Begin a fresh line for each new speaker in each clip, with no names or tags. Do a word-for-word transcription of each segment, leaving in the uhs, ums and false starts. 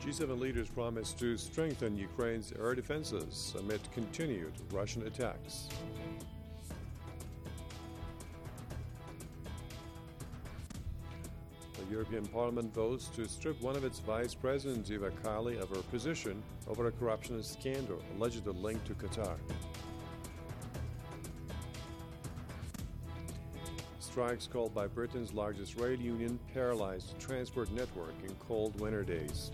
G seven leaders promised to strengthen Ukraine's air defenses amid continued Russian attacks. The European Parliament votes to strip one of its vice presidents, Eva Kaili, of her position over a corruption scandal allegedly linked to Qatar. Strikes called by Britain's largest rail union paralyzed the transport network in cold winter days.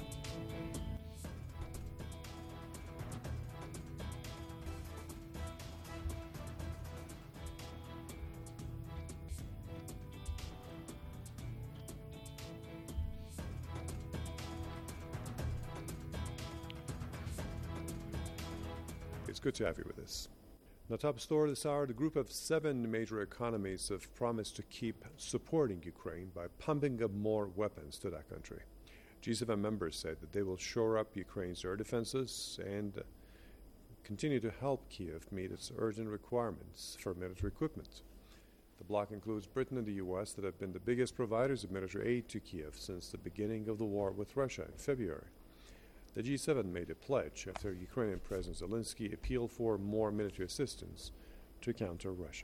It's good to have you with us. The top story this hour, the group of seven major economies have promised to keep supporting Ukraine by pumping up more weapons to that country. G seven members said that they will shore up Ukraine's air defenses and continue to help Kyiv meet its urgent requirements for military equipment. The bloc includes Britain and the U S that have been the biggest providers of military aid to Kyiv since the beginning of the war with Russia in February. The G seven made a pledge after Ukrainian President Zelensky appealed for more military assistance to counter Russia.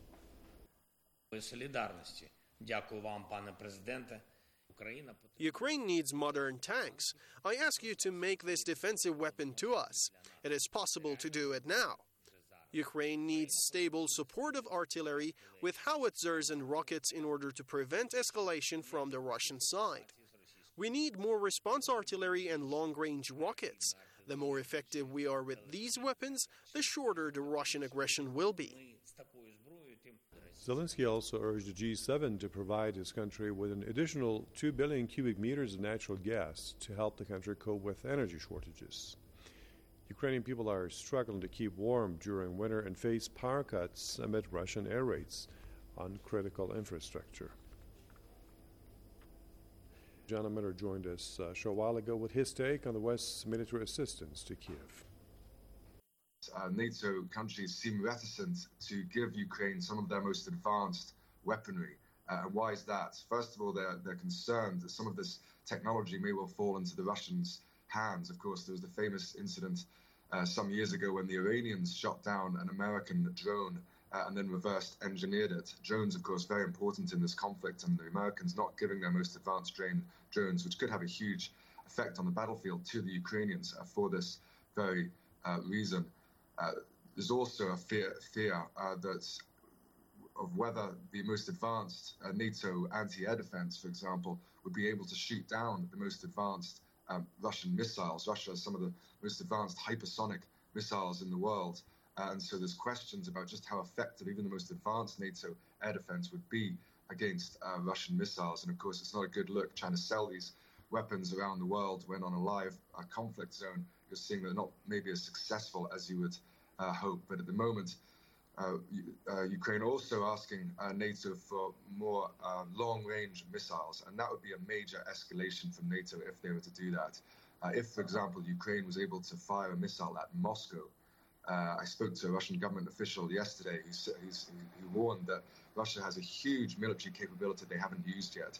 Ukraine needs modern tanks. I ask you to make this defensive weapon to us. It is possible to do it now. Ukraine needs stable, supportive artillery with howitzers and rockets in order to prevent escalation from the Russian side. We need more response artillery and long-range rockets. The more effective we are with these weapons, the shorter the Russian aggression will be.
Zelensky also urged the G seven to provide his country with an additional two billion cubic meters of natural gas to help the country cope with energy shortages. Ukrainian people are struggling to keep warm during winter and face power cuts amid Russian air raids on critical infrastructure. John Miller joined us a short while ago with his take on the West's military assistance to Kyiv.
Uh, NATO countries seem reticent to give Ukraine some of their most advanced weaponry. Uh, and why is that? First of all, they're, they're concerned that some of this technology may well fall into the Russians' hands. Of course, there was the famous incident uh, some years ago when the Iranians shot down an American drone Uh, and then reversed engineered it. Drones, of course, very important in this conflict, and the Americans not giving their most advanced trained drones, which could have a huge effect on the battlefield, to the Ukrainians uh, for this very uh, reason. Uh, there's also a fear, fear uh, that of whether the most advanced uh, NATO anti-air defense, for example, would be able to shoot down the most advanced um, Russian missiles. Russia has some of the most advanced hypersonic missiles in the world. Uh, and so there's questions about just how effective even the most advanced NATO air defense would be against uh, Russian missiles. And of course, it's not a good look trying to sell these weapons around the world when on a live uh, conflict zone, you're seeing they're not maybe as successful as you would uh, hope. But at the moment, uh, uh, Ukraine also asking uh, NATO for more uh, long-range missiles. And that would be a major escalation from NATO if they were to do that. Uh, if, for example, Ukraine was able to fire a missile at Moscow, Uh, I spoke to a Russian government official yesterday who, who's, who warned that Russia has a huge military capability they haven't used yet.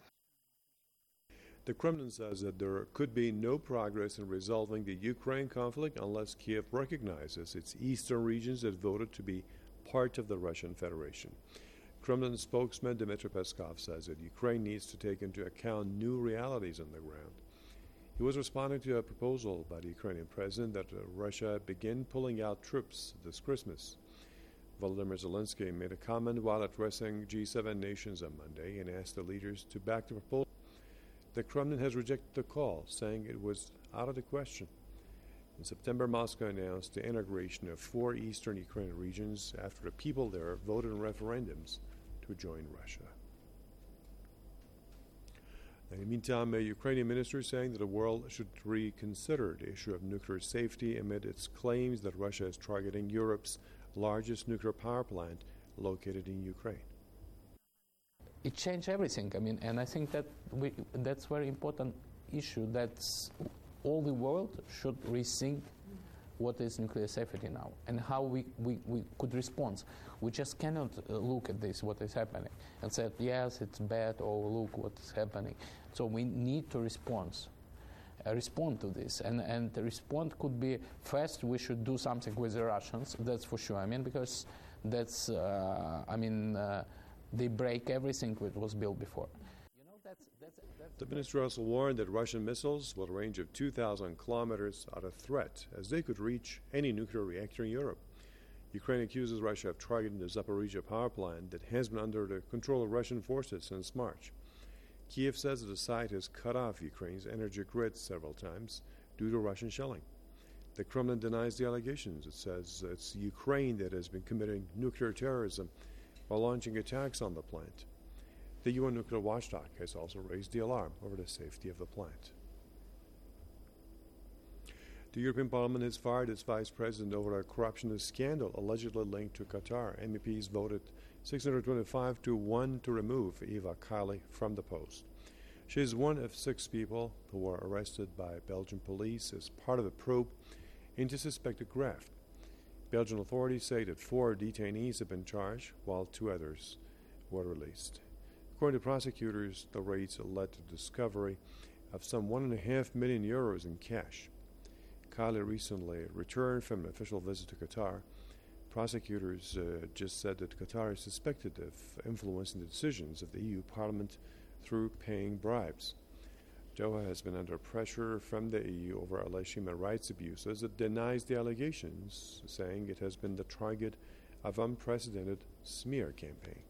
The Kremlin says that there could be no progress in resolving the Ukraine conflict unless Kyiv recognizes its eastern regions that voted to be part of the Russian Federation. Kremlin spokesman Dmitry Peskov says that Ukraine needs to take into account new realities on the ground. He was responding to a proposal by the Ukrainian president that uh, Russia begin pulling out troops this Christmas. Volodymyr Zelensky made a comment while addressing G seven nations on Monday and asked the leaders to back the proposal. The Kremlin has rejected the call, saying it was out of the question. In September, Moscow announced the integration of four eastern Ukrainian regions after the people there voted in referendums to join Russia. In the meantime, a Ukrainian minister is saying that the world should reconsider the issue of nuclear safety amid its claims that Russia is targeting Europe's largest nuclear power plant located in Ukraine.
It changed everything. I mean, and I think that we, that's a very important issue. That all the world should rethink what is nuclear safety now and how we, we, we could respond. We just cannot uh, look at this, what is happening, and say, yes, it's bad, or look what is happening. So we need to respond. uh, respond to this. And, and the response could be, first, we should do something with the Russians, that's for sure. I mean, because that's, uh, I mean, uh, they break everything that was built before. You know, that's, that's, that's
the minister also warned that Russian missiles with a range of two thousand kilometers are a threat, as they could reach any nuclear reactor in Europe. Ukraine accuses Russia of targeting the Zaporizhzhia power plant that has been under the control of Russian forces since March. Kiev says that the site has cut off Ukraine's energy grid several times due to Russian shelling. The Kremlin denies the allegations. It says it's Ukraine that has been committing nuclear terrorism while launching attacks on the plant. The U N nuclear watchdog has also raised the alarm over the safety of the plant. The European Parliament has fired its vice president over a corruption scandal allegedly linked to Qatar. M E Ps voted six hundred twenty-five to one to remove Eva Kaili from the post. She is one of six people who were arrested by Belgian police as part of a probe into suspected graft. Belgian authorities say that four detainees have been charged, while two others were released. According to prosecutors, the raids led to the discovery of some one and a half million euros in cash. Kaili recently returned from an official visit to Qatar. Prosecutors uh, just said that Qatar is suspected of influencing the decisions of the E U Parliament through paying bribes. Doha has been under pressure from the E U over alleged human rights abuses. It denies the allegations, saying it has been the target of unprecedented smear campaign.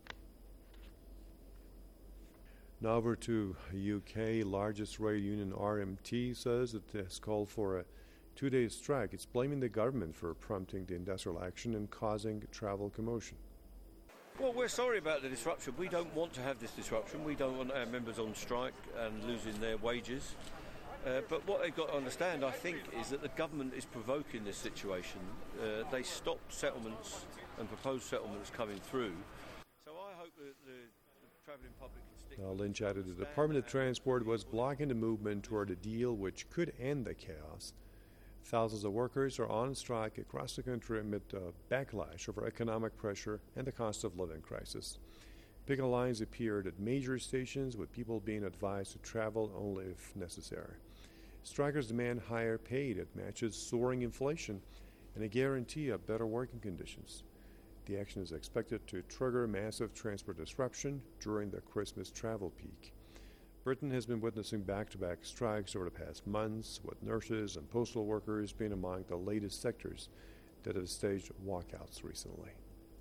Now over to U K. Largest trade union R M T says it has called for a two-day strike. It's blaming the government for prompting the industrial action and causing travel commotion.
Well, we're sorry about the disruption. We don't want to have this disruption. We don't want our members on strike and losing their wages. Uh, but what they've got to understand, I think, is that the government is provoking this situation. Uh, they stopped settlements and proposed settlements coming through. So I hope that the, the travelling public can stick...
Now, Lynch added that the Department of Transport was blocking the movement toward a deal which could end the chaos. Thousands of workers are on strike across the country amid a backlash over economic pressure and the cost of living crisis. Picket lines appeared at major stations, with people being advised to travel only if necessary. Strikers demand higher pay that matches soaring inflation and a guarantee of better working conditions. The action is expected to trigger massive transport disruption during the Christmas travel peak. Britain has been witnessing back-to-back strikes over the past months, with nurses and postal workers being among the latest sectors that have staged walkouts recently.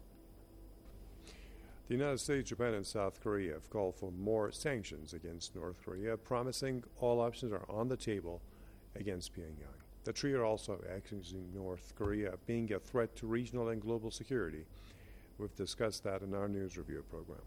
The United States, Japan, and South Korea have called for more sanctions against North Korea, promising all options are on the table against Pyongyang. The trio are also accusing North Korea of being a threat to regional and global security. We've discussed that in our news review program.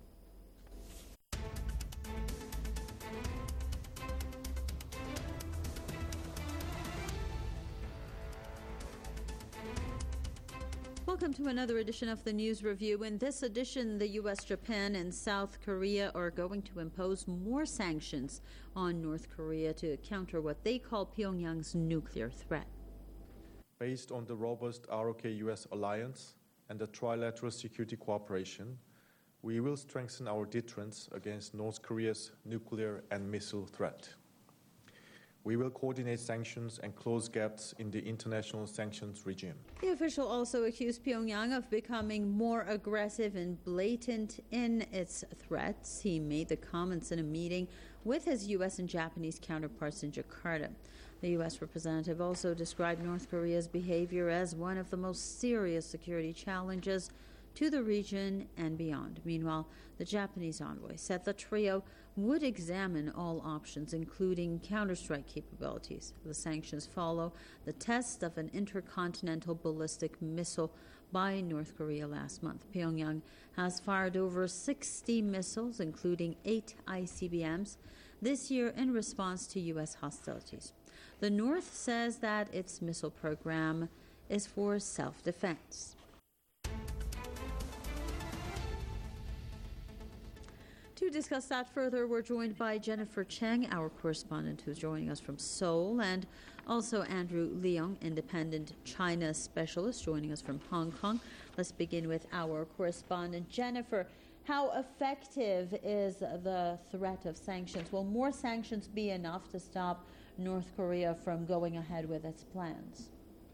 Welcome to another edition of the News Review. In this edition, the U S, Japan, and South Korea are going to impose more sanctions on North Korea to counter what they call Pyongyang's nuclear threat.
Based on the robust R O K U S alliance and the trilateral security cooperation, we will strengthen our deterrence against North Korea's nuclear and missile threat. We will coordinate sanctions and close gaps in the international sanctions regime.
The official also accused Pyongyang of becoming more aggressive and blatant in its threats. He made the comments in a meeting with his U S and Japanese counterparts in Jakarta. The U S representative also described North Korea's behavior as one of the most serious security challenges to the region and beyond. Meanwhile, the Japanese envoy said the trio would examine all options, including counterstrike capabilities. The sanctions follow the test of an intercontinental ballistic missile by North Korea last month. Pyongyang has fired over sixty missiles, including eight I C B Ms, this year in response to U S hostilities. The North says that its missile program is for self-defense. To discuss that further, we're joined by Jennifer Cheng, our correspondent who's joining us from Seoul, and also Andrew Leong, independent China specialist, joining us from Hong Kong. Let's begin with our correspondent. Jennifer, how effective is the threat of sanctions? Will more sanctions be enough to stop North Korea from going ahead with its plans?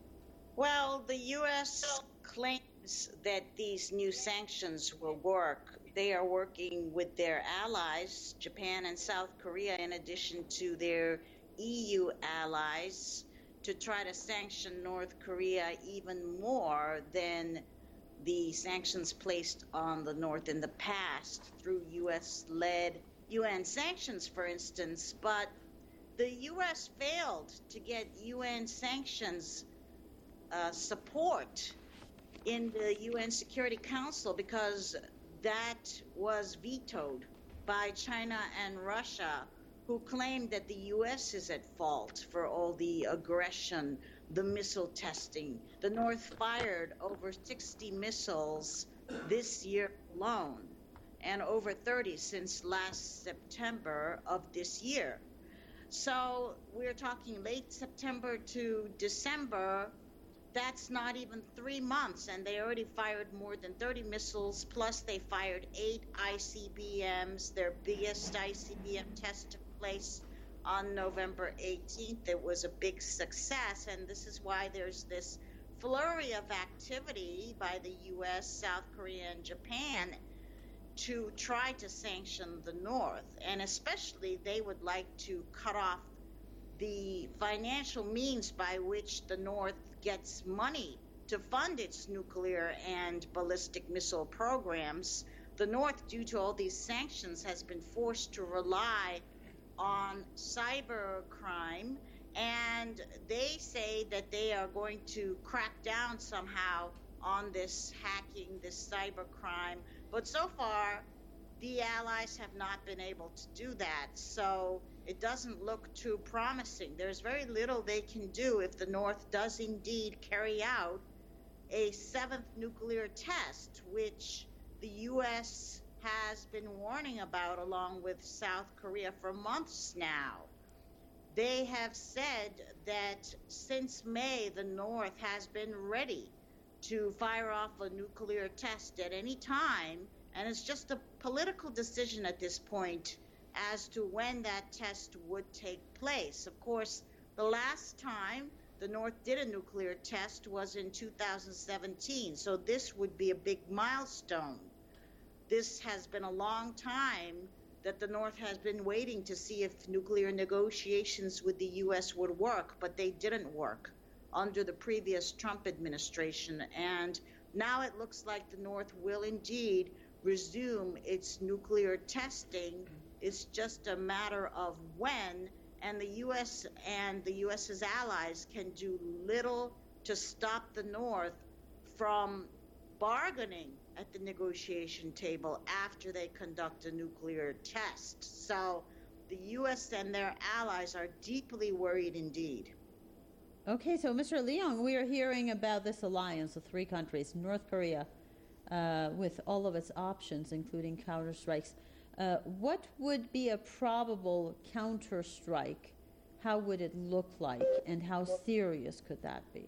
Well, the U S claims that these new sanctions will work. They are working with their allies, Japan and South Korea, in addition to their E U allies, to try to sanction North Korea even more than the sanctions placed on the North in the past through U S-led U N sanctions, for instance. But the U S failed to get U N sanctions uh, support in the U N Security Council because that was vetoed by China and Russia, who claimed that the U S is at fault for all the aggression, the missile testing. The North fired over sixty missiles this year alone, and over thirty since last September of this year. So we're talking late September to December. That's not even three months, and they already fired more than thirty missiles, plus they fired eight I C B Ms. Their biggest I C B M test took place on November eighteenth. It was a big success, and this is why there's this flurry of activity by the U S, South Korea, and Japan to try to sanction the North. And especially they would like to cut off the financial means by which the North gets money to fund its nuclear and ballistic missile programs. The North, due to all these sanctions, has been forced to rely on cyber crime, and they say that they are going to crack down somehow on this hacking, this cyber crime. But so far, the allies have not been able to do that. So it doesn't look too promising. There's very little they can do if the North does indeed carry out a seventh nuclear test, which the U S has been warning about along with South Korea for months now. They have said that since May, the North has been ready to fire off a nuclear test at any time, and it's just a political decision at this point as to when that test would take place. Of course, the last time the North did a nuclear test was in two thousand seventeen, so this would be a big milestone. This has been a long time that the North has been waiting to see if nuclear negotiations with the U S would work, but they didn't work under the previous Trump administration. And now it looks like the North will indeed resume its nuclear testing. It's just a matter of when, and the U S and the US's allies can do little to stop the North from bargaining at the negotiation table after they conduct a nuclear test. So the U S and their allies are deeply worried indeed.
Okay, so Mister Leong, we are hearing about this alliance of three countries, North Korea, uh, with all of its options, including counterstrikes. Uh, what would be a probable counterstrike? How would it look like, and how serious could that be?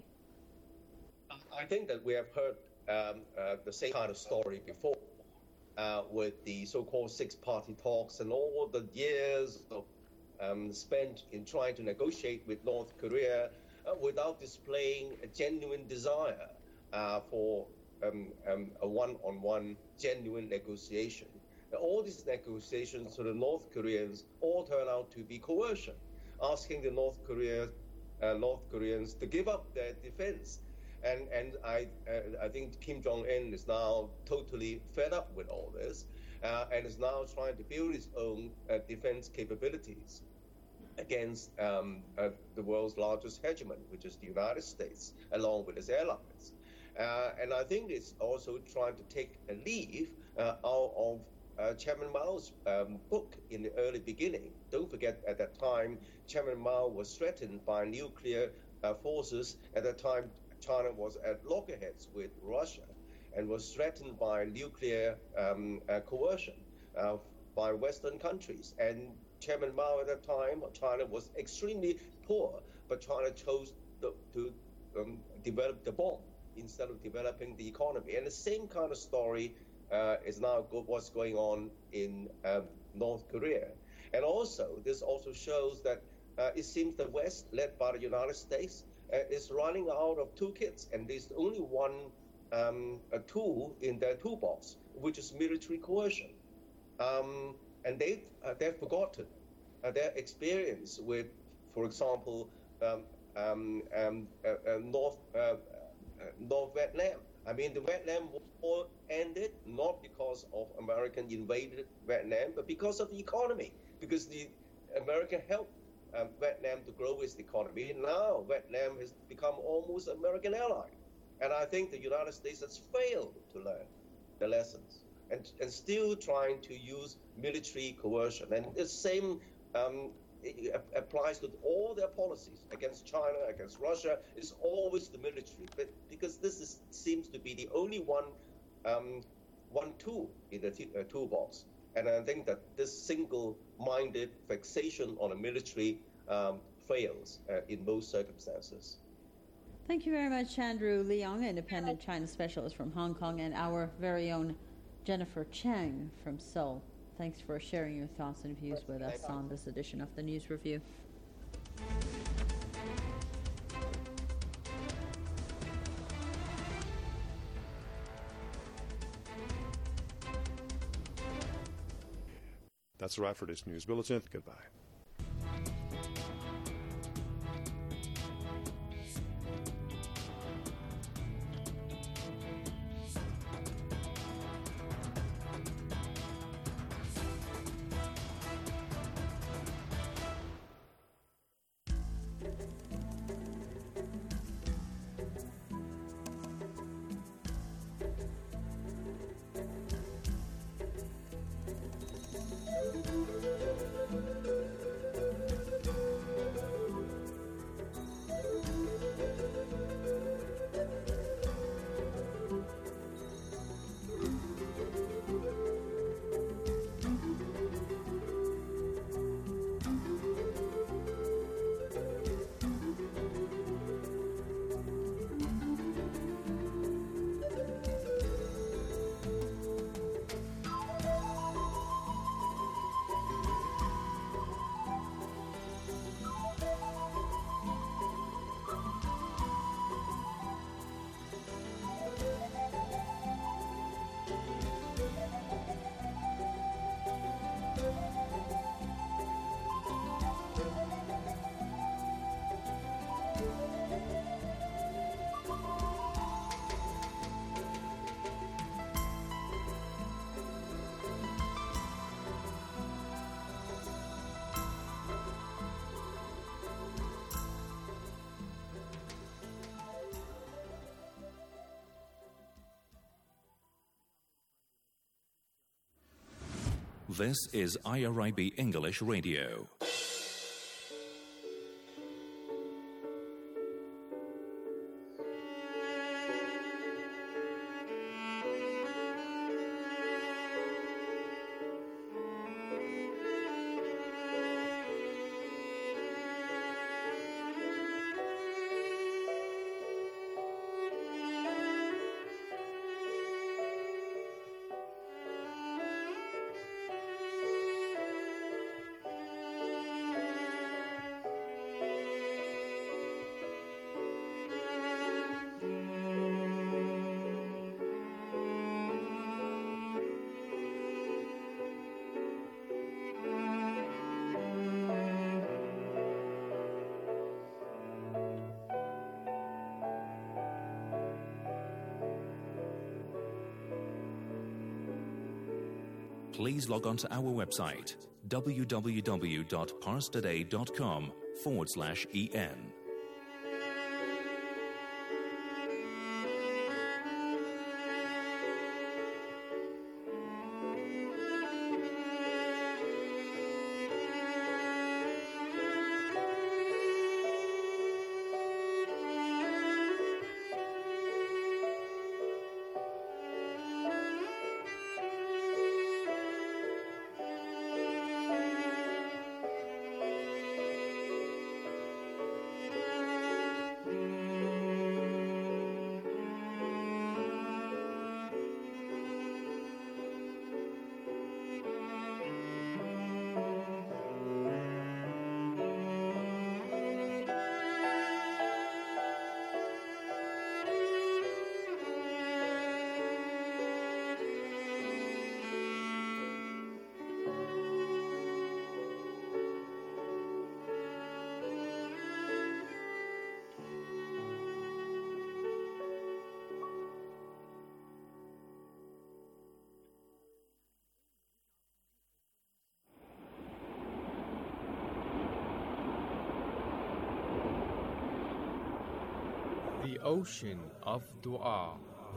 I think that we have heard um, uh, the same kind of story before uh, with the so-called six-party talks and all the years of, um, spent in trying to negotiate with North Korea uh, without displaying a genuine desire uh, for um, um, a one-on-one genuine negotiation. All these negotiations to the North Koreans all turn out to be coercion, asking the North Korea, uh, North Koreans to give up their defense. And and I uh, I think Kim Jong-un is now totally fed up with all this, uh, and is now trying to build his own uh, defense capabilities against um, uh, the world's largest hegemon, which is the United States, along with its allies. Uh, and I think it's also trying to take a leave uh, out of Uh, Chairman Mao's um, book in the early beginning. Don't forget, at that time, Chairman Mao was threatened by nuclear uh, forces. At that time, China was at loggerheads with Russia and was threatened by nuclear um, uh, coercion uh, by Western countries. And Chairman Mao at that time, China was extremely poor, but China chose the, to um, develop the bomb instead of developing the economy. And the same kind of story Uh, is now go- what's going on in um, North Korea. And also, this also shows that uh, it seems the West, led by the United States, uh, is running out of toolkits, and there's only one um, a tool in their toolbox, which is military coercion. Um, and they've, uh, they've forgotten uh, their experience with, for example, um, um, um, uh, uh, North, uh, uh, North Vietnam. I mean, the Vietnam War ended not because of American invaded Vietnam, but because of the economy, because the American helped um, Vietnam to grow its economy. And now Vietnam has become almost an American ally. And I think the United States has failed to learn the lessons and, and still trying to use military coercion. And the same um, it applies to all their policies against China, against Russia. It's always the military, but because this is, seems to be the only one um, one tool in the t- uh, toolbox. And I think that this single-minded fixation on the military um, fails uh, in most circumstances.
Thank you very much, Andrew Leong, independent China specialist from Hong Kong, and our very own Jennifer Cheng from Seoul. Thanks for sharing your thoughts and views with us on this edition of the News Review.
That's a wrap for this news bulletin. Goodbye.
This is I R I B English Radio. Please log on to our website, www.parstoday.com forward slash en.
ocean of dua.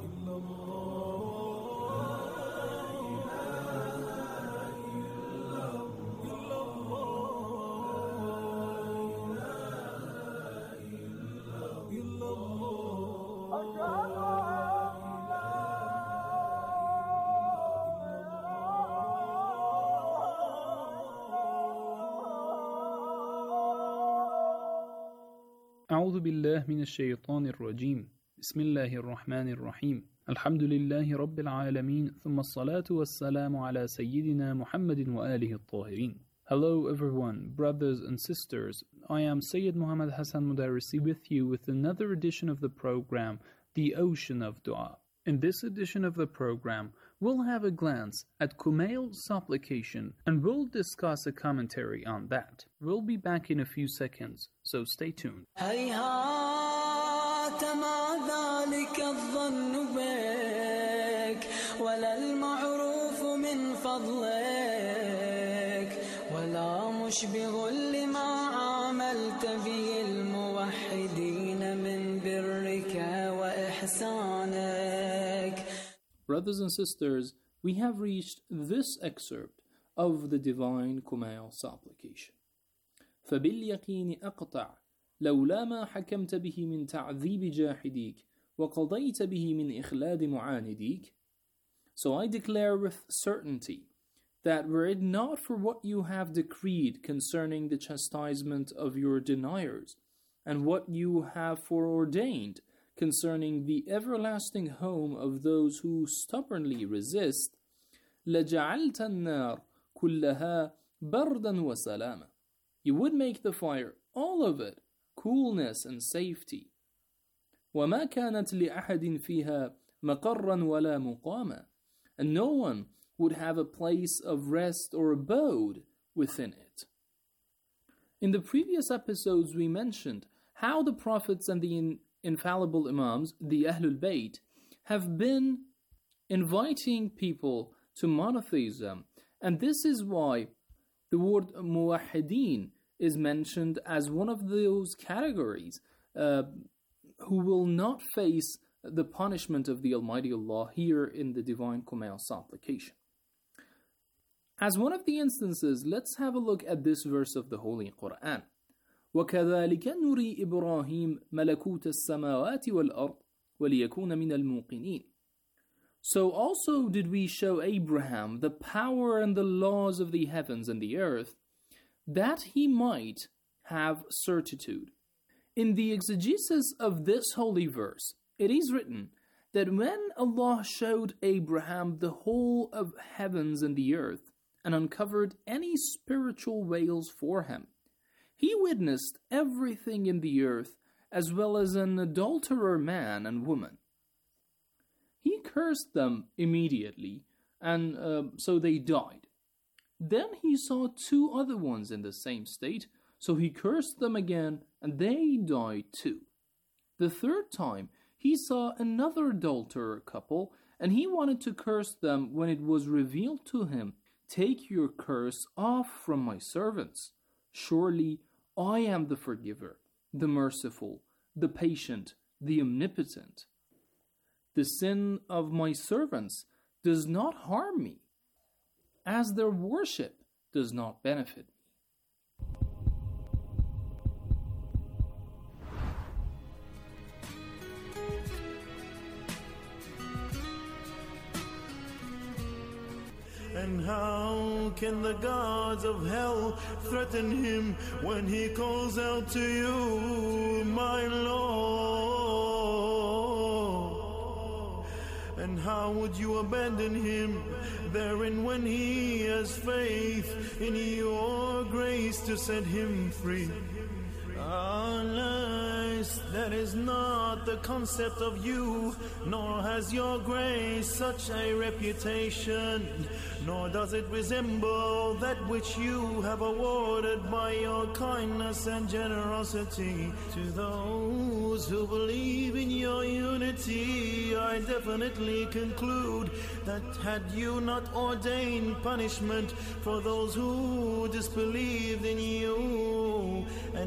أعوذ بالله من الشيطان الرجيم بسم الله الرحمن الرحيم الحمد لله رب العالمين ثم الصلاة والسلام على سيدنا محمد وآله الطاهرين. Hello everyone, brothers and sisters. I am Sayyid Muhammad Hassan Mudarrisi with you with another edition of the program, The Ocean of Dua. In this edition of the program, we'll have a glance at Kumail's supplication and we'll discuss a commentary on that. We'll be back in a few seconds, so stay tuned.
هيهات ما ذلك الظن بك ولا المعروف من فضلك ولا مشبه لما عملت به الموحدين من برك وإحسانك.
Brothers and sisters, we have reached this excerpt of the divine Kumail supplication. فباليقين أقطع لولا ما حكمت به من تعذيب جاحديك وقضيت به من إخلاد معانديك. So I declare with certainty that were it not for what you have decreed concerning the chastisement of your deniers and what you have foreordained concerning the everlasting home of those who stubbornly resist, لَجَعَلْتَ النَّارِ كُلَّهَا بَرْدًا وَسَلَامًا. You would make the fire, all of it, coolness and safety. وَمَا كَانَتْ لِأَحَدٍ فِيهَا مَقَرًّا وَلَا مُقَامًا. And no one would have a place of rest or abode within it. In the previous episodes we mentioned how the prophets and the in infallible Imams, the Ahlul Bayt, have been inviting people to monotheism, and this is why the word muwahideen is mentioned as one of those categories uh, who will not face the punishment of the Almighty Allah here in the Divine Kumail supplication. As one of the instances, let's have a look at this verse of the Holy Quran. وَكَذَلِكَ نُرِي إِبْرَاهِيمَ مَلَكُوتَ السَّمَاوَاتِ وَالْأَرْضِ وَلِيَكُونَ مِنَ الْمُوقِنِينَ. So also did we show Abraham the power and the laws of the heavens and the earth, that he might have certitude. In the exegesis of this holy verse, it is written that when Allah showed Abraham the whole of heavens and the earth and uncovered any spiritual veils for him, he witnessed everything in the earth as well as an adulterer man and woman. He cursed them immediately, and uh, so they died. Then he saw two other ones in the same state, so he cursed them again, and they died too. The third time, he saw another adulterer couple, and he wanted to curse them when it was revealed to him, "Take your curse off from my servants. Surely I am the forgiver, the merciful, the patient, the omnipotent. The sin of my servants does not harm me, as their worship does not benefit me."
And how can the gods of hell threaten him when he calls out to you, my Lord? And how would you abandon him therein when he has faith in your grace to set him free? Alas, that is not the concept of you, nor has your grace such a reputation, nor does it resemble that which you have awarded by your kindness and generosity. To those who believe in your unity, I definitely conclude that had you not ordained punishment for those who disbelieved in you, and had you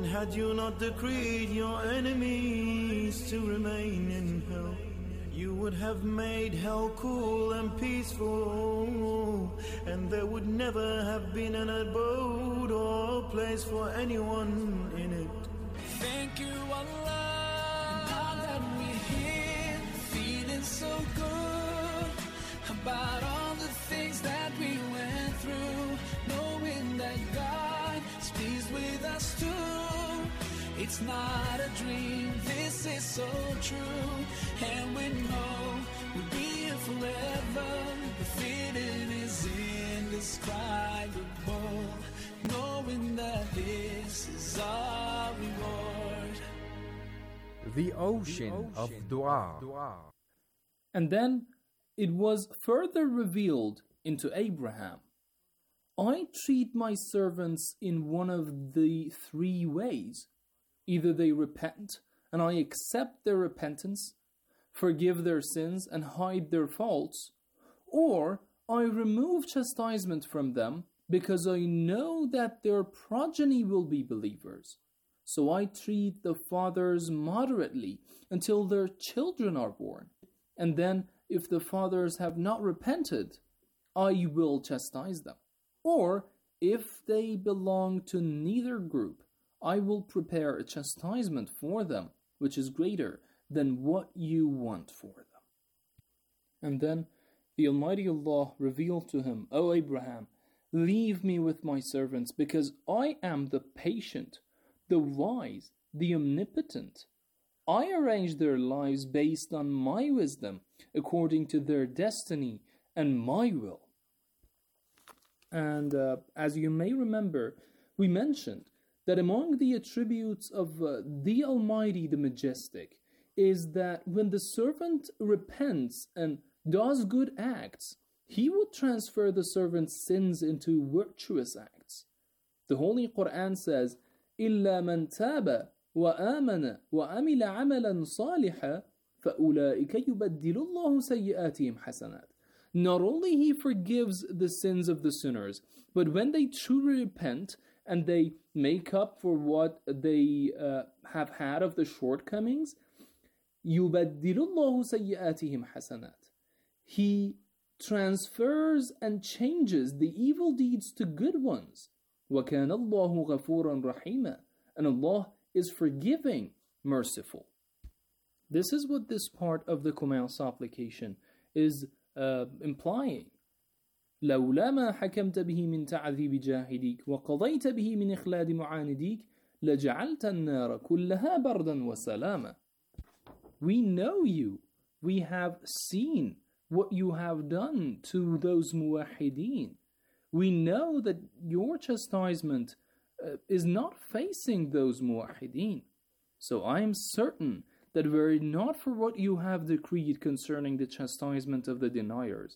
do not decree your enemies to remain in hell, you would have made hell cool and peaceful, and there would never have been an abode or place for anyone in it.
Thank you, Allah, now that we're here, feeling so good about all the things that we went through, knowing that God is pleased with us too. It's not a dream, this is so true, and we know we'll be here forever. The feeling is indescribable, knowing that this is our reward.
The ocean of dua.
And then it was further revealed into Abraham, I treat my servants in one of the three ways. Either they repent, and I accept their repentance, forgive their sins, and hide their faults, or I remove chastisement from them, because I know that their progeny will be believers. So I treat the fathers moderately until their children are born. And then, if the fathers have not repented, I will chastise them. Or, if they belong to neither group, I will prepare a chastisement for them, which is greater than what you want for them. And then the Almighty Allah revealed to him, O Abraham, leave me with my servants, because I am the patient, the wise, the omnipotent. I arrange their lives based on my wisdom, according to their destiny and my will. And uh, as you may remember, we mentioned that among the attributes of uh, the Almighty, the Majestic, is that when the servant repents and does good acts, He would transfer the servant's sins into virtuous acts. The Holy Quran says, إِلَّا مَنْ تَابَ وَآمَنَ وَعَمِلَ عَمَلًا صَالِحًا فَأُولَٰئِكَ يُبَدِّلُ اللَّهُ سَيِّئَاتِهِمْ حَسَنَاتٍ. Not only He forgives the sins of the sinners, but when they truly repent and they make up for what they uh, have had of the shortcomings, يُبَدِّلُ اللَّهُ سَيِّئَاتِهِمْ حَسَنَاتٍ. He transfers and changes the evil deeds to good ones. وَكَانَ اللَّهُ غَفُورًا رَحِيمًا. And Allah is forgiving, merciful. This is what this part of the Kumail supplication is uh, implying. لولا ما حكمت به من تعذيب جاهديك وقضيت به من إخلاد معانديك لجعلت النار كلها بردا وسلاما. We know you. We have seen what you have done to those muwahideen. We know that your chastisement uh, is not facing those muwahideen. So I am certain that were it not for what you have decreed concerning the chastisement of the deniers,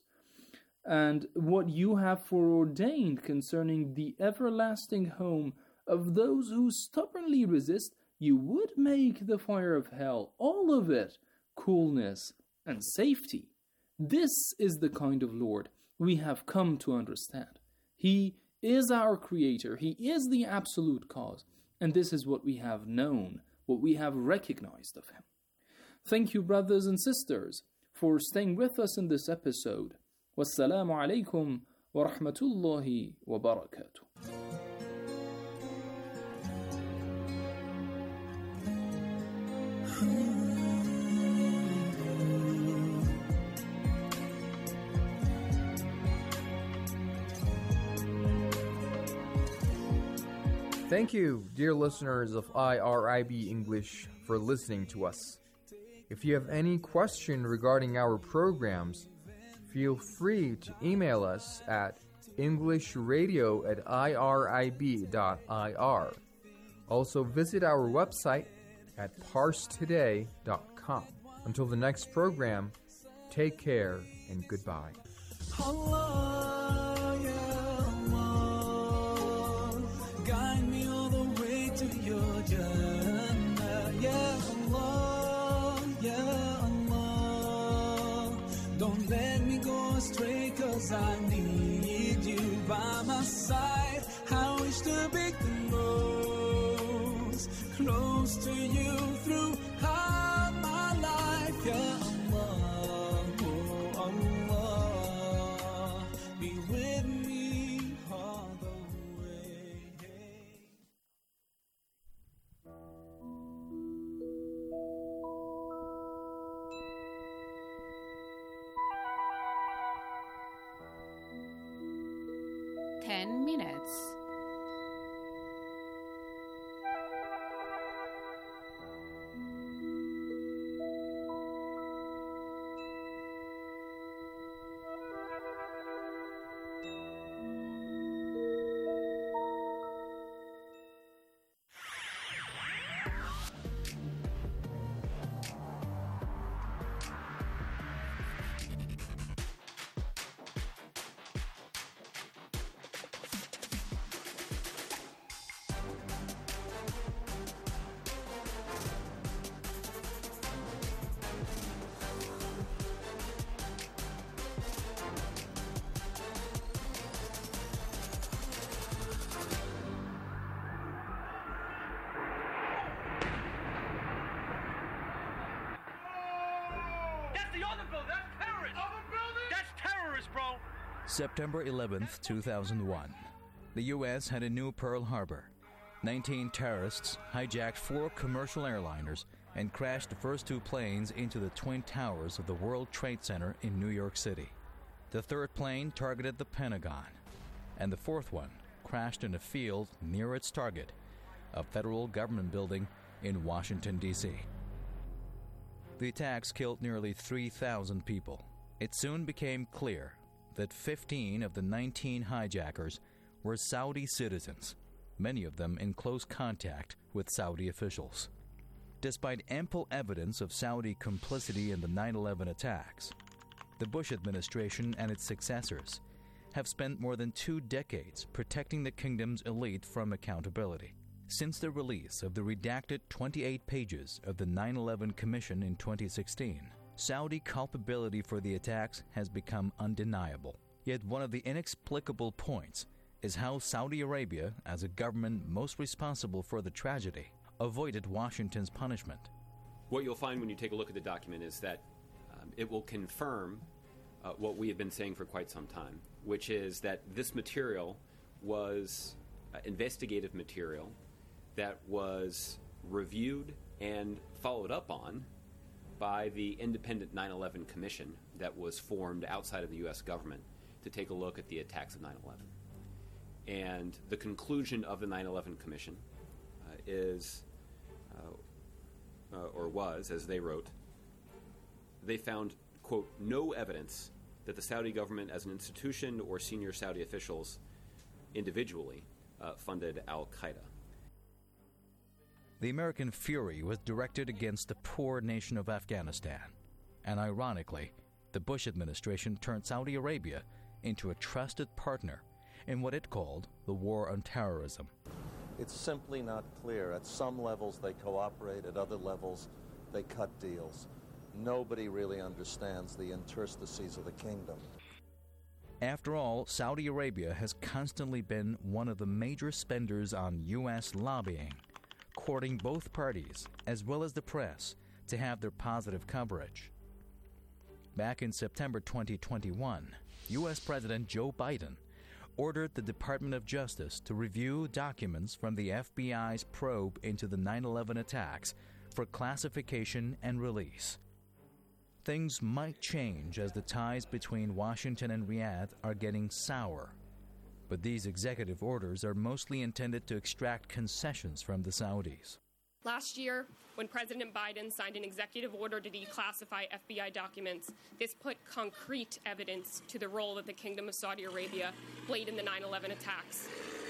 and what you have foreordained concerning the everlasting home of those who stubbornly resist, you would make the fire of hell, all of it, coolness and safety. This is the kind of Lord we have come to understand. He is our Creator. He is the absolute cause. And this is what we have known, what we have recognized of Him. Thank you, brothers and sisters, for staying with us in this episode. Wassalamu alaikum wa rahmatullahi wa barakatuh.
Thank you, dear listeners of I R I B English, for listening to us. If you have any question regarding our programs, feel free to email us at englishradio at irib dot I R. Also visit our website at parse today dot com. Until the next program, take care and goodbye.
Allah, ya Allah, guide me all the way to your Jannah. Ya Allah, ya Allah, don't let me go astray, 'cause I need you by my side. I wish to be close. close to you throughout my life. Ya Allah, oh Allah, be with me all the way.
Ten minutes.
September eleventh, two thousand one. The U S had a new Pearl Harbor. nineteen terrorists hijacked four commercial airliners and crashed the first two planes into the Twin Towers of the World Trade Center in New York City. The third plane targeted the Pentagon, and the fourth one crashed in a field near its target, a federal government building in Washington, D C The attacks killed nearly three thousand people. It soon became clear that fifteen of the nineteen hijackers were Saudi citizens, many of them in close contact with Saudi officials. Despite ample evidence of Saudi complicity in the nine eleven attacks, the Bush administration and its successors have spent more than two decades protecting the kingdom's elite from accountability. Since the release of the redacted twenty-eight pages of the nine eleven Commission in twenty sixteen, Saudi culpability for the attacks has become undeniable. Yet one of the inexplicable points is how Saudi Arabia, as a government most responsible for the tragedy, avoided Washington's punishment.
What you'll find when you take a look at the document is that um, it will confirm uh, what we have been saying for quite some time, which is that this material was uh, investigative material that was reviewed and followed up on by the independent nine eleven Commission that was formed outside of the U S government to take a look at the attacks of nine eleven. And the conclusion of the nine eleven Commission uh, is, uh, uh, or was, as they wrote, they found, quote, no evidence that the Saudi government as an institution or senior Saudi officials individually uh, funded al-Qaeda.
The American fury was directed against the poor nation of Afghanistan, and ironically, the Bush administration turned Saudi Arabia into a trusted partner in what it called the war on terrorism.
It's simply not clear. At some levels they cooperate, at other levels they cut deals. Nobody really understands the interstices of the kingdom.
After all, Saudi Arabia has constantly been one of the major spenders on U S lobbying, courting both parties, as well as the press, to have their positive coverage. Back in September twenty twenty-one, U S President Joe Biden ordered the Department of Justice to review documents from the F B I's probe into the nine eleven attacks for classification and release. Things might change as the ties between Washington and Riyadh are getting sour. But these executive orders are mostly intended to extract concessions from the Saudis.
Last year, when President Biden signed an executive order to declassify F B I documents, this put concrete evidence to the role that the Kingdom of Saudi Arabia played in the nine eleven attacks.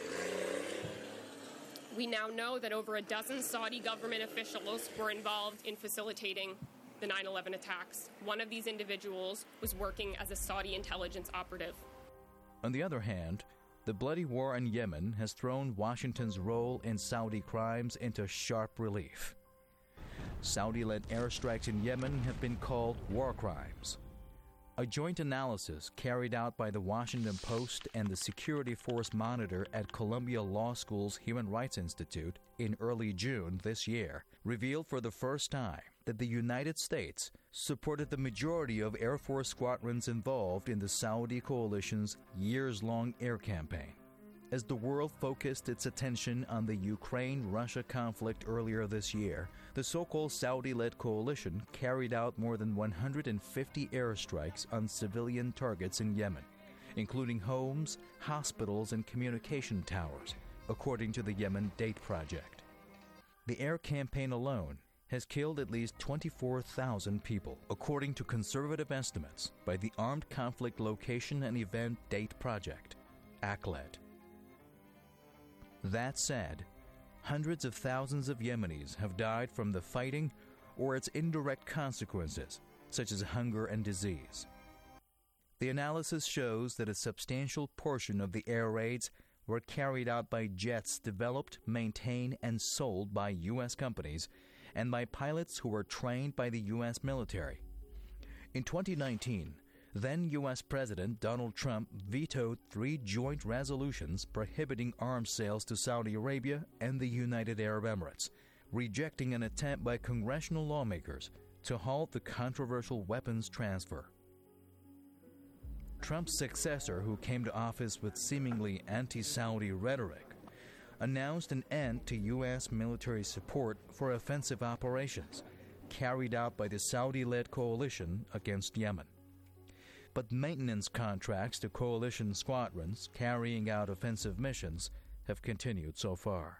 We now know that over a dozen Saudi government officials were involved in facilitating the nine eleven attacks. One of these individuals was working as a Saudi intelligence operative.
On the other hand, the bloody war in Yemen has thrown Washington's role in Saudi crimes into sharp relief. Saudi-led airstrikes in Yemen have been called war crimes. A joint analysis carried out by the Washington Post and the Security Force Monitor at Columbia Law School's Human Rights Institute in early June this year revealed for the first time that the United States supported the majority of Air Force squadrons involved in the Saudi coalition's years-long air campaign. As the world focused its attention on the Ukraine-Russia conflict earlier this year, the so-called Saudi-led coalition carried out more than one hundred fifty airstrikes on civilian targets in Yemen, including homes, hospitals, and communication towers, according to the Yemen Date Project. The air campaign alone has killed at least twenty-four thousand people, according to conservative estimates by the Armed Conflict Location and Event Date Project, A C L E D. That said, hundreds of thousands of Yemenis have died from the fighting or its indirect consequences, such as hunger and disease. The analysis shows that a substantial portion of the air raids were carried out by jets developed, maintained, and sold by U S companies and by pilots who were trained by the U S military. In twenty nineteen, then U S President Donald Trump vetoed three joint resolutions prohibiting arms sales to Saudi Arabia and the United Arab Emirates, rejecting an attempt by congressional lawmakers to halt the controversial weapons transfer. Trump's successor, who came to office with seemingly anti-Saudi rhetoric, announced an end to U S military support for offensive operations carried out by the Saudi-led coalition against Yemen. But maintenance contracts to coalition squadrons carrying out offensive missions have continued so far.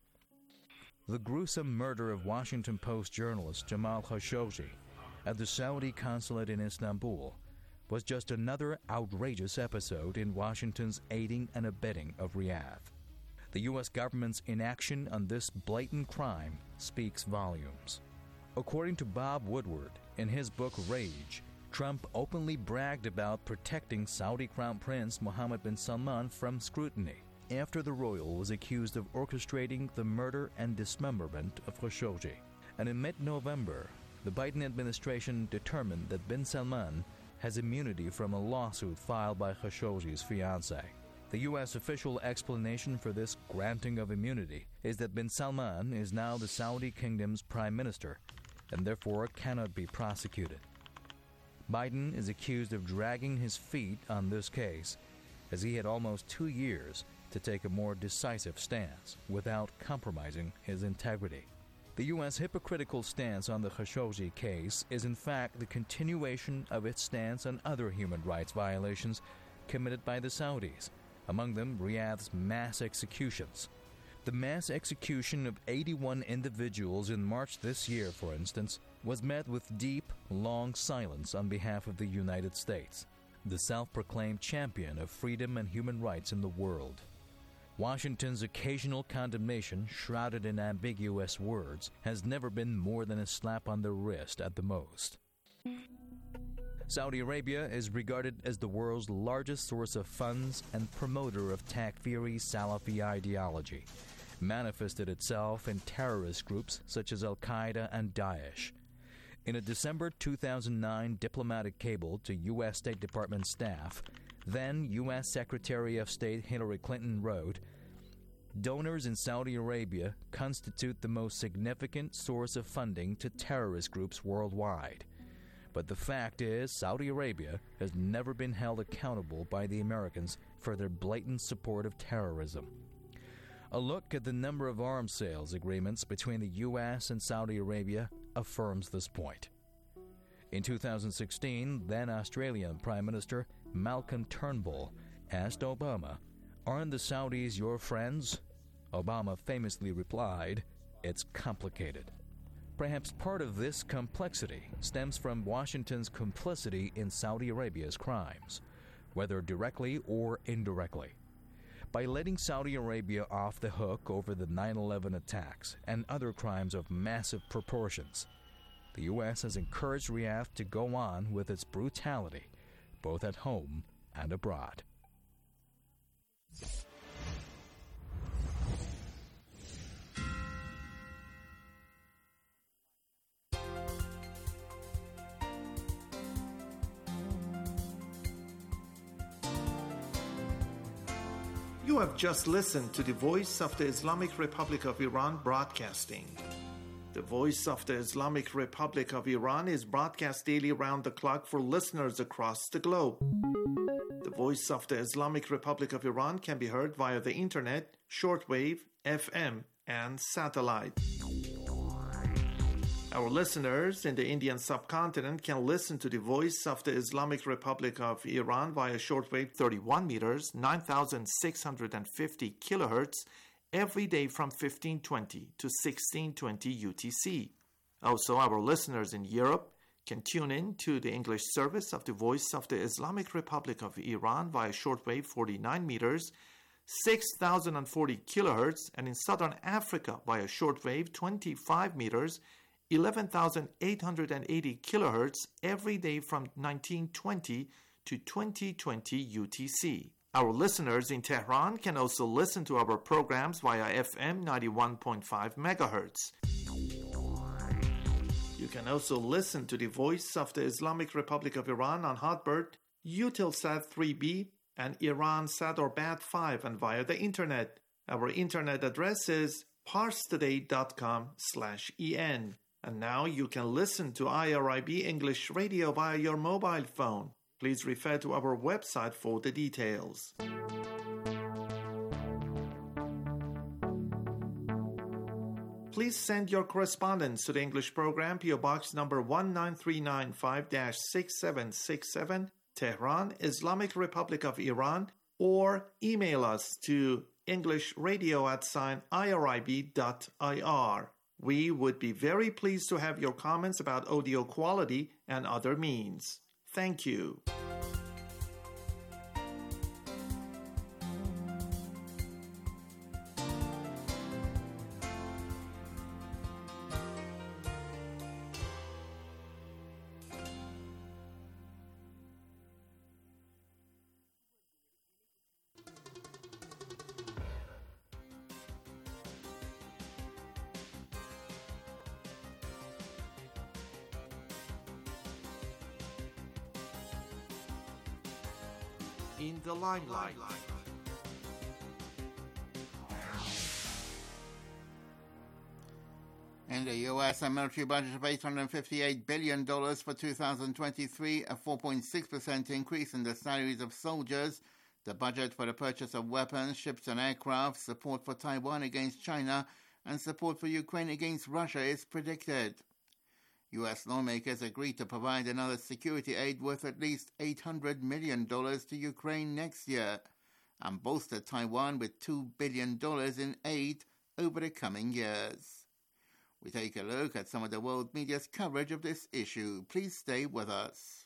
The gruesome murder of Washington Post journalist Jamal Khashoggi at the Saudi consulate in Istanbul was just another outrageous episode in Washington's aiding and abetting of Riyadh. The U S government's inaction on this blatant crime speaks volumes. According to Bob Woodward, in his book Rage, Trump openly bragged about protecting Saudi Crown Prince Mohammed bin Salman from scrutiny after the royal was accused of orchestrating the murder and dismemberment of Khashoggi. And in mid-November, the Biden administration determined that bin Salman has immunity from a lawsuit filed by Khashoggi's fiancée. The U S official explanation for this granting of immunity is that bin Salman is now the Saudi kingdom's prime minister and therefore cannot be prosecuted. Biden is accused of dragging his feet on this case, as he had almost two years to take a more decisive stance without compromising his integrity. The U S hypocritical stance on the Khashoggi case is in fact the continuation of its stance on other human rights violations committed by the Saudis, among them Riyadh's mass executions. The mass execution of eighty-one individuals in March this year, for instance, was met with deep, long silence on behalf of the United States, the self-proclaimed champion of freedom and human rights in the world. Washington's occasional condemnation, shrouded in ambiguous words, has never been more than a slap on the wrist at the most. Saudi Arabia is regarded as the world's largest source of funds and promoter of Takfiri Salafi ideology, manifested itself in terrorist groups such as Al-Qaeda and Daesh. In a December two thousand nine diplomatic cable to U S State Department staff, then U S Secretary of State Hillary Clinton wrote, "Donors in Saudi Arabia constitute the most significant source of funding to terrorist groups worldwide. But the fact is, Saudi Arabia has never been held accountable by the Americans for their blatant support of terrorism." A look at the number of arms sales agreements between the U S and Saudi Arabia affirms this point. In two thousand sixteen, then Australian Prime Minister Malcolm Turnbull asked Obama, "Aren't the Saudis your friends?" Obama famously replied, "It's complicated." Perhaps part of this complexity stems from Washington's complicity in Saudi Arabia's crimes, whether directly or indirectly. By letting Saudi Arabia off the hook over the nine eleven attacks and other crimes of massive proportions, the U S has encouraged Riyadh to go on with its brutality, both at home and abroad.
You have just listened to the Voice of the Islamic Republic of Iran broadcasting. The Voice of the Islamic Republic of Iran is broadcast daily around the clock for listeners across the globe. The Voice of the Islamic Republic of Iran can be heard via the internet, shortwave, F M, and satellite. Our listeners in the Indian subcontinent can listen to the Voice of the Islamic Republic of Iran via shortwave thirty-one meters, nine thousand six hundred fifty kilohertz, every day from fifteen twenty to sixteen twenty U T C. Also, our listeners in Europe can tune in to the English service of the Voice of the Islamic Republic of Iran via shortwave forty-nine meters, six thousand forty kilohertz, and in Southern Africa via shortwave twenty-five meters, eleven thousand eight hundred eighty kilohertz every day from nineteen twenty to twenty twenty U T C. Our listeners in Tehran can also listen to our programs via F M ninety-one point five megahertz. You can also listen to the Voice of the Islamic Republic of Iran on Hotbird, Eutelsat three B, and Iransat or Bat five, and via the internet. Our internet address is parstoday.com slash en. And now you can listen to I R I B English Radio via your mobile phone. Please refer to our website for the details. Please send your correspondence to the English program, P O Box number one nine three nine five dash six seven six seven, Tehran, Islamic Republic of Iran, or email us to englishradio at sign irib dot ir. We would be very pleased to have your comments about audio quality and other means. Thank you. In the limelight.
In the U S, a military budget of eight hundred fifty-eight billion dollars for two thousand twenty-three, a four point six percent increase in the salaries of soldiers, the budget for the purchase of weapons, ships and aircraft, support for Taiwan against China, and support for Ukraine against Russia is predicted. U S lawmakers agreed to provide another security aid worth at least eight hundred million dollars to Ukraine next year and bolster Taiwan with two billion dollars in aid over the coming years. We take a look at some of the world media's coverage of this issue. Please stay with us.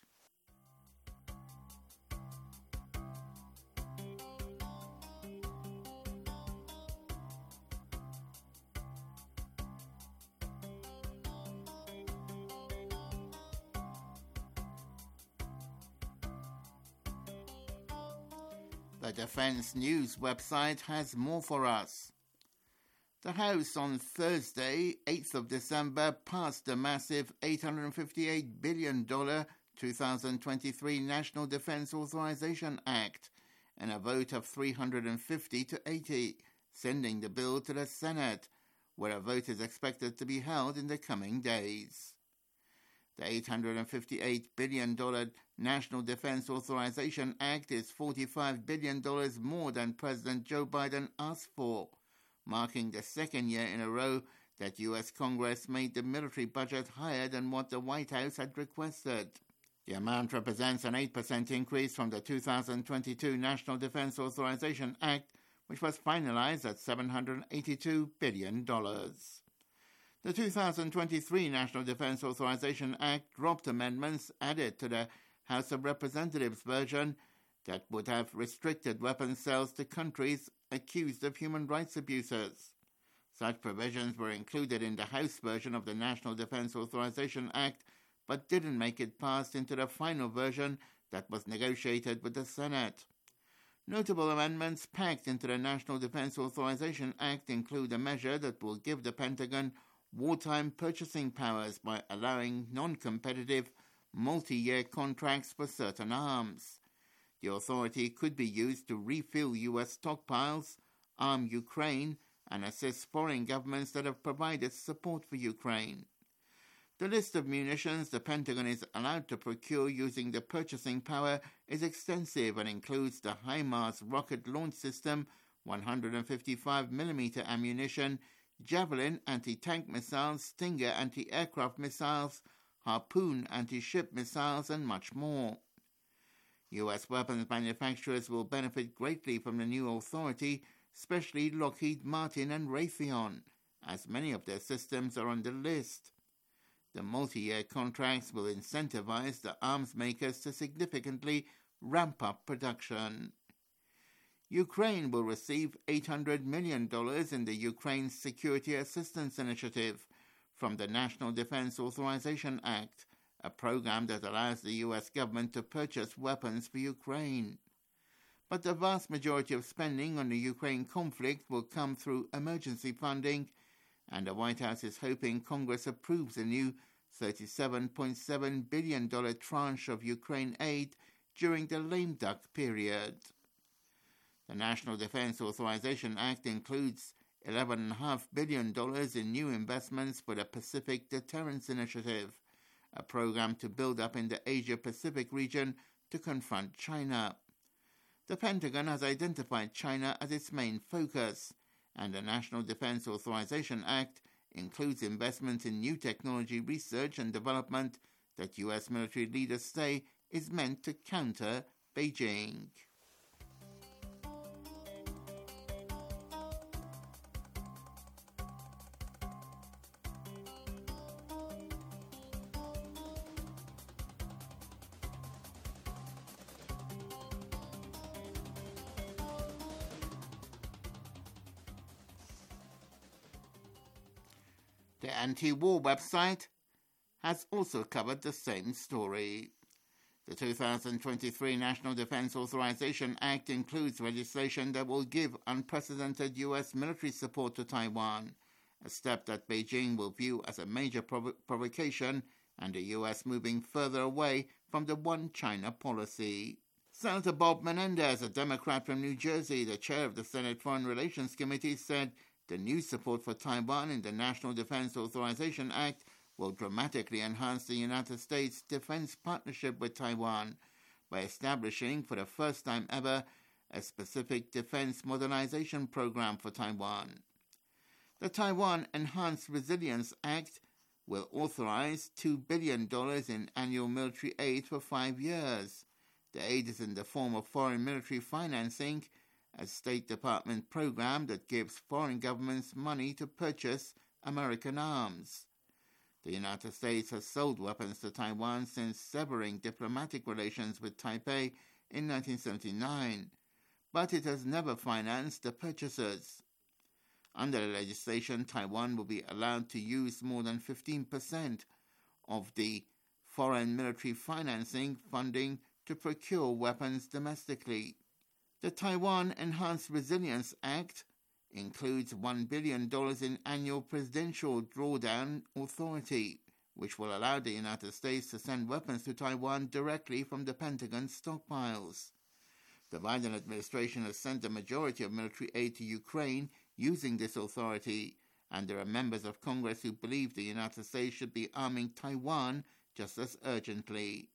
The Defense News website has more for us. The House on Thursday, eighth of December, passed the massive eight hundred fifty-eight billion dollars two thousand twenty-three National Defense Authorization Act in a vote of three hundred fifty to eighty, sending the bill to the Senate, where a vote is expected to be held in the coming days. The eight hundred fifty-eight billion dollars National Defense Authorization Act is forty-five billion dollars more than President Joe Biden asked for, marking the second year in a row that U S Congress made the military budget higher than what the White House had requested. The amount represents an eight percent increase from the two thousand twenty-two National Defense Authorization Act, which was finalized at seven hundred eighty-two billion dollars. The two thousand twenty-three National Defense Authorization Act dropped amendments added to the House of Representatives version that would have restricted weapons sales to countries accused of human rights abuses. Such provisions were included in the House version of the National Defense Authorization Act, but didn't make it past into the final version that was negotiated with the Senate. Notable amendments packed into the National Defense Authorization Act include a measure that will give the Pentagon wartime purchasing powers by allowing non-competitive multi-year contracts for certain arms. The authority could be used to refill U S stockpiles, arm Ukraine, and assist foreign governments that have provided support for Ukraine. The list of munitions the Pentagon is allowed to procure using the purchasing power is extensive and includes the HIMARS rocket launch system, one hundred fifty-five millimeter ammunition, Javelin anti-tank missiles, Stinger anti-aircraft missiles, Harpoon anti-ship missiles, and much more. U S weapons manufacturers will benefit greatly from the new authority, especially Lockheed Martin and Raytheon, as many of their systems are on the list. The multi-year contracts will incentivize the arms makers to significantly ramp up production. Ukraine will receive eight hundred million dollars in the Ukraine Security Assistance Initiative from the National Defense Authorization Act, a program that allows the U S government to purchase weapons for Ukraine. But the vast majority of spending on the Ukraine conflict will come through emergency funding, and the White House is hoping Congress approves a new thirty-seven point seven billion dollars tranche of Ukraine aid during the lame duck period. The National Defense Authorization Act includes eleven point five billion dollars in new investments for the Pacific Deterrence Initiative, a program to build up in the Asia-Pacific region to confront China. The Pentagon has identified China as its main focus, and the National Defense Authorization Act includes investments in new technology research and development that U S military leaders say is meant to counter Beijing. The anti-war website has also covered the same story. The two thousand twenty-three National Defense Authorization Act includes legislation that will give unprecedented U S military support to Taiwan, a step that Beijing will view as a major provo- provocation and the U S moving further away from the One China policy. Senator Bob Menendez, a Democrat from New Jersey, the chair of the Senate Foreign Relations Committee, said the new support for Taiwan in the National Defense Authorization Act will dramatically enhance the United States' defense partnership with Taiwan by establishing, for the first time ever, a specific defense modernization program for Taiwan. The Taiwan Enhanced Resilience Act will authorize two billion dollars in annual military aid for five years. The aid is in the form of foreign military financing, a State Department program that gives foreign governments money to purchase American arms. The United States has sold weapons to Taiwan since severing diplomatic relations with Taipei in nineteen seventy-nine, but it has never financed the purchases. Under the legislation, Taiwan will be allowed to use more than fifteen percent of the foreign military financing funding to procure weapons domestically. The Taiwan Enhanced Resilience Act includes one billion dollars in annual presidential drawdown authority, which will allow the United States to send weapons to Taiwan directly from the Pentagon stockpiles. The Biden administration has sent the majority of military aid to Ukraine using this authority, and there are members of Congress who believe the United States should be arming Taiwan just as urgently.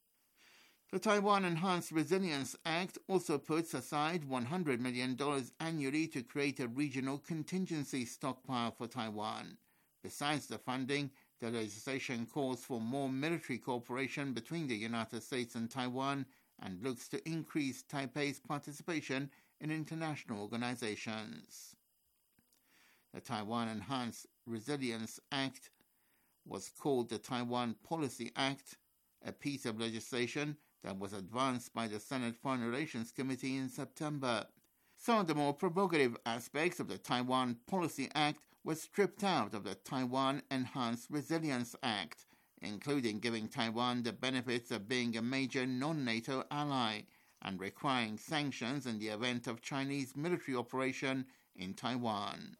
The Taiwan Enhanced Resilience Act also puts aside one hundred million dollars annually to create a regional contingency stockpile for Taiwan. Besides the funding, the legislation calls for more military cooperation between the United States and Taiwan and looks to increase Taipei's participation in international organizations. The Taiwan Enhanced Resilience Act was called the Taiwan Policy Act, a piece of legislation that was advanced by the Senate Foreign Relations Committee in September. Some of the more provocative aspects of the Taiwan Policy Act were stripped out of the Taiwan Enhanced Resilience Act, including giving Taiwan the benefits of being a major non-NATO ally and requiring sanctions in the event of Chinese military operation in Taiwan.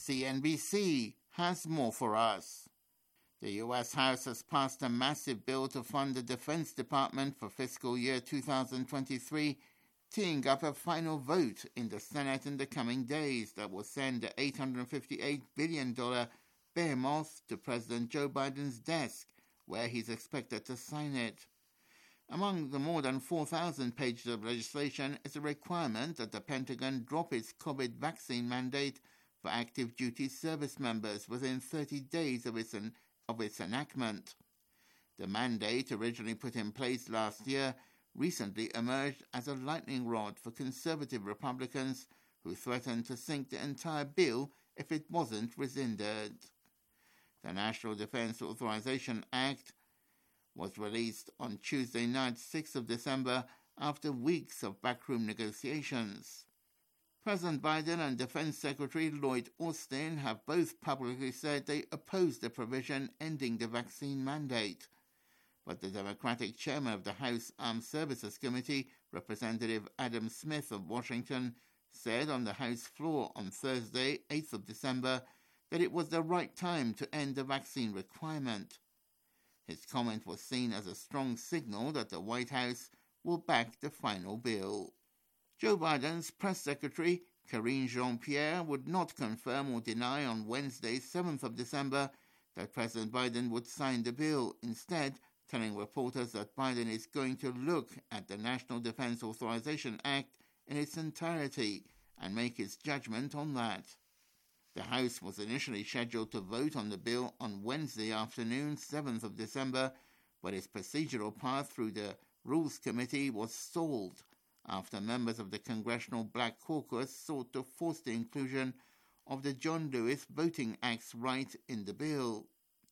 C N B C has more for us. The U S House has passed a massive bill to fund the Defense Department for fiscal year two thousand twenty-three, teeing up a final vote in the Senate in the coming days that will send the eight hundred fifty-eight billion dollars behemoth to President Joe Biden's desk, where he's expected to sign it. Among the more than four thousand pages of legislation is a requirement that the Pentagon drop its COVID vaccine mandate for active duty service members within thirty days of its, en- of its enactment. The mandate, originally put in place last year, recently emerged as a lightning rod for conservative Republicans who threatened to sink the entire bill if it wasn't rescinded. The National Defense Authorization Act was released on Tuesday night, sixth of December, after weeks of backroom negotiations. President Biden and Defense Secretary Lloyd Austin have both publicly said they oppose the provision ending the vaccine mandate. But the Democratic chairman of the House Armed Services Committee, Representative Adam Smith of Washington, said on the House floor on Thursday, eighth of December, that it was the right time to end the vaccine requirement. His comment was seen as a strong signal that the White House will back the final bill. Joe Biden's press secretary, Karine Jean-Pierre, would not confirm or deny on Wednesday, seventh of December, that President Biden would sign the bill, instead telling reporters that Biden is going to look at the National Defense Authorization Act in its entirety and make his judgment on that. The House was initially scheduled to vote on the bill on Wednesday afternoon, seventh of December, but its procedural path through the Rules Committee was stalled after members of the Congressional Black Caucus sought to force the inclusion of the John Lewis Voting Act's right in the bill.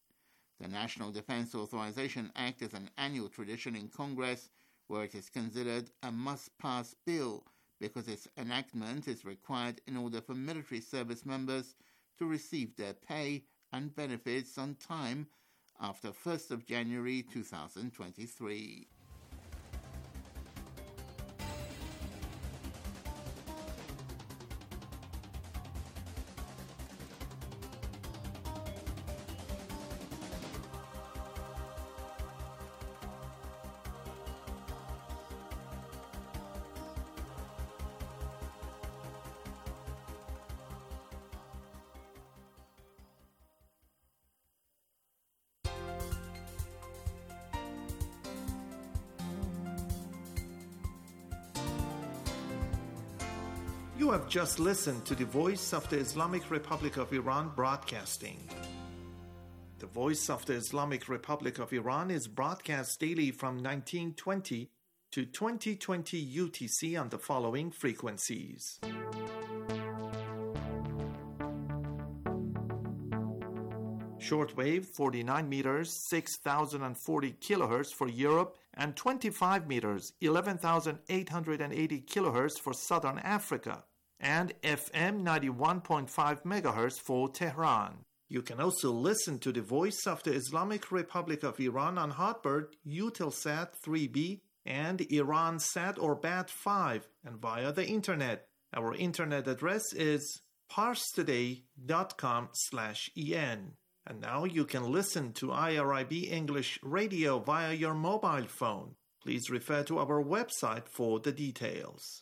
The National Defense Authorization Act is an annual tradition in Congress where it is considered a must-pass bill because its enactment is required in order for military service members to receive their pay and benefits on time after first of January two thousand twenty-three.
You have just listened to the Voice of the Islamic Republic of Iran broadcasting. The Voice of the Islamic Republic of Iran is broadcast daily from nineteen twenty to twenty twenty U T C on the following frequencies. Shortwave forty-nine meters, six thousand forty kilohertz for Europe, and twenty-five meters, eleven thousand eight hundred eighty kilohertz for Southern Africa, and F M ninety-one point five megahertz for Tehran. You can also listen to the Voice of the Islamic Republic of Iran on Hotbird, Eutelsat three B, and IranSat or B A T five, and via the internet. Our internet address is parstoday.com slash en. And now you can listen to I R I B English Radio via your mobile phone. Please refer to our website for the details.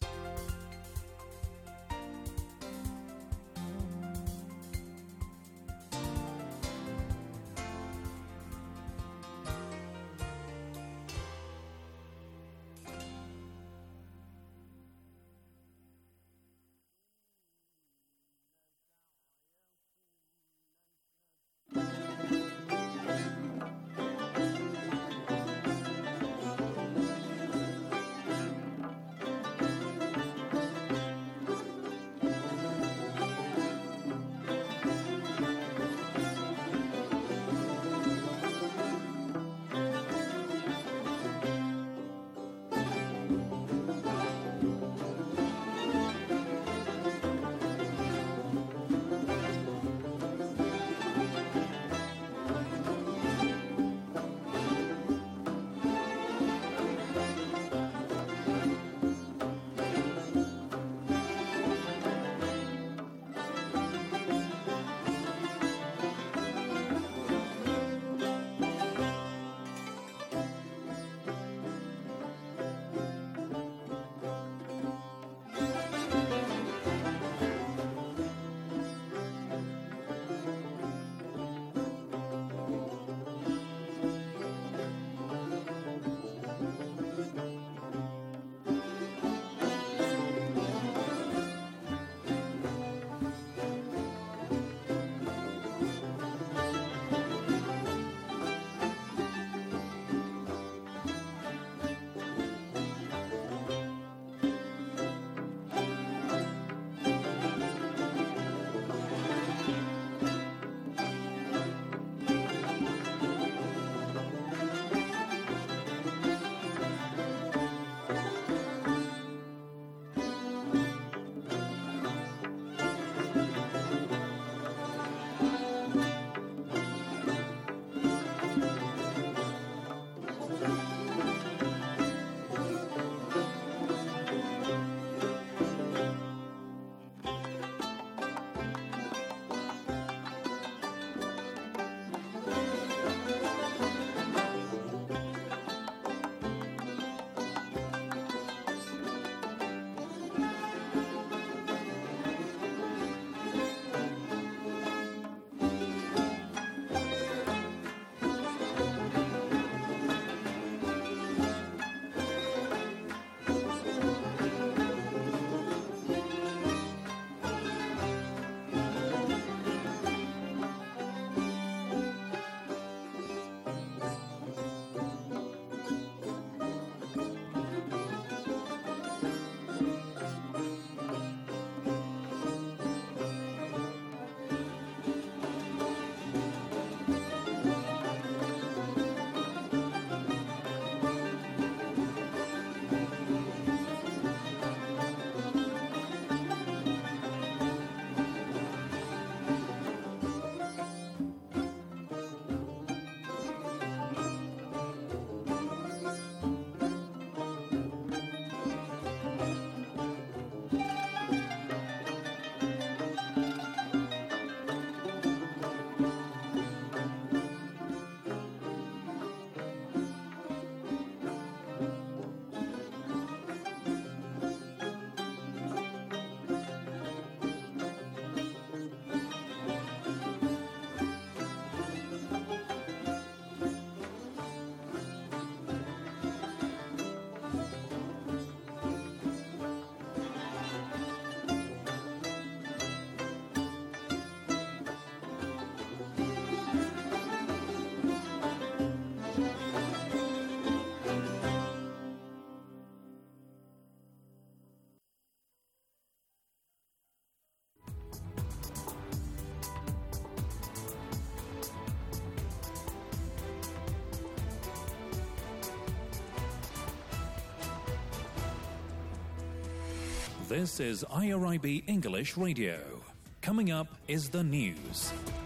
This is I R I B English Radio. Coming up is the news.